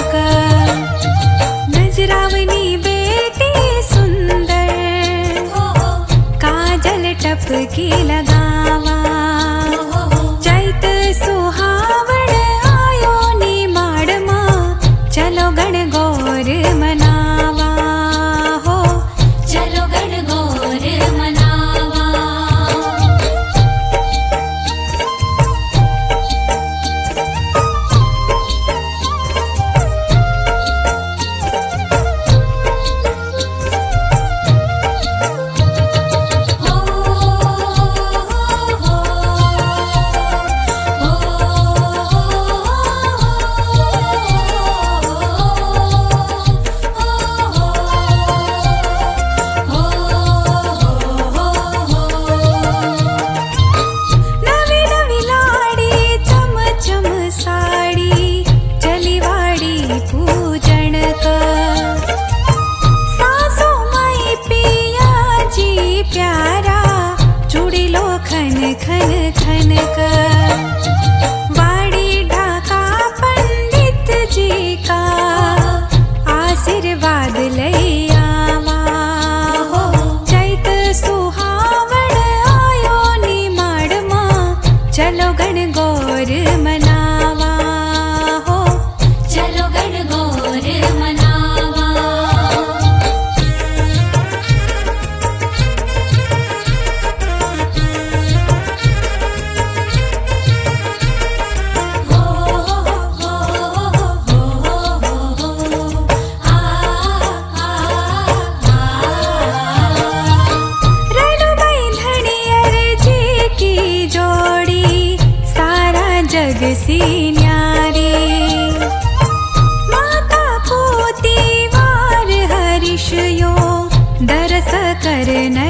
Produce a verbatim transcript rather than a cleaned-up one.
का। नजरावनी बेटी सुंदर, काजल टपकी लगावा। चैत सुहावण आयो नी माड़मा, चलो गण गौर मनावा हो, चलो गण गौर मनावा। खन खन खन का वाड़ी ढाका पंडित जी का, आशीर्वाद लई आवा हो। चैत सुहावण आयो नी माड़मा, चलो गण गौर मनावा हो, चलो गण गौर मनावा। सी न्यारी माता पोती वार हरिषयो, दरस कर न